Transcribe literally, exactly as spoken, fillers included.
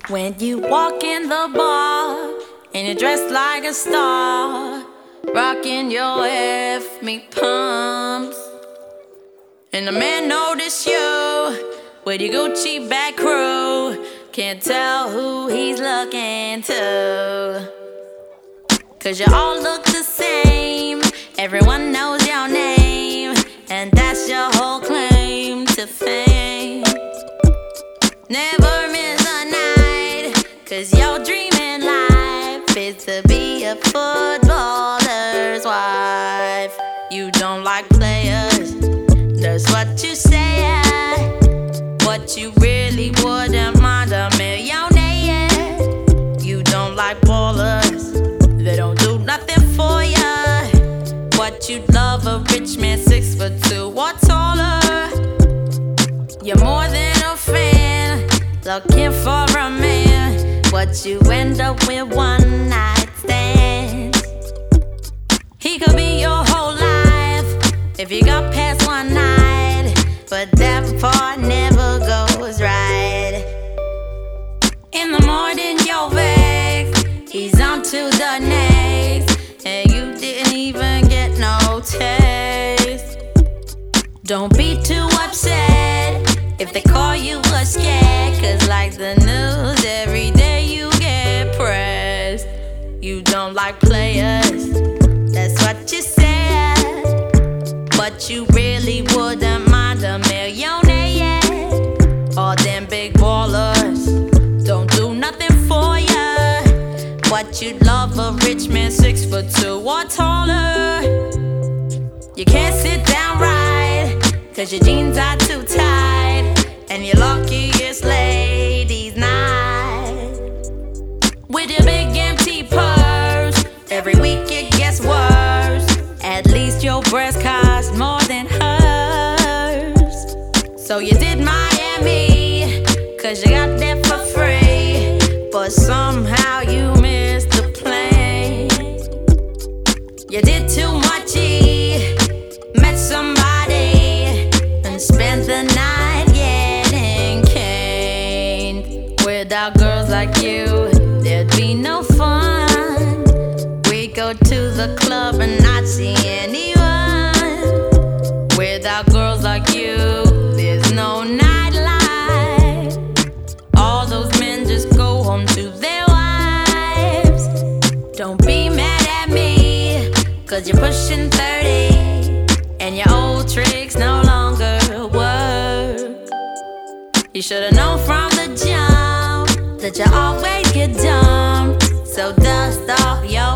When you walk in the bar and you're dressed like a star, rocking your F me pumps, and the man notice you with your Gucci back crew, can't tell who he's looking to, 'cause you all look the same, everyone knows your name, and that's your whole claim to fame. Never miss a night, 'cause your dream in life is to be a footballer's wife. You don't like players, that's what you say. What you really wouldn't mind a millionaire. You don't like ballers, they don't do nothing for ya. What you'd love a rich man six foot two or taller. You're more than a fan, looking for a man. What you end up with one night stands. He could be your whole life if you got past one night, but that part never goes right. In the morning you're vexed, he's on to the next, and you didn't even get no taste. Don't be too upset if they call you a scared, 'cause like the news, every day you get pressed. You don't like players, that's what you said, but you really wouldn't mind a millionaire. All them big ballers don't do nothing for ya. What you'd love a rich man six foot two or taller. You can't sit down right, 'cause your jeans are too tight, and you're lucky it's ladies' night. With your big empty purse, every week it gets worse. At least your breast costs more than hers. So you did Miami, 'cause you got there for free, but somehow you missed the plane. You did too much E, met somebody and spent the night getting caned. Without girls like you, there'd be no fun. We go to the club and not see anyone. Without girls like you, there's no nightlife. All those men just go home to their wives. Don't be mad at me, 'cause you're pushing thirty, and your old tricks no longer work. You should've known from the jump that you always get dumped, so dust off your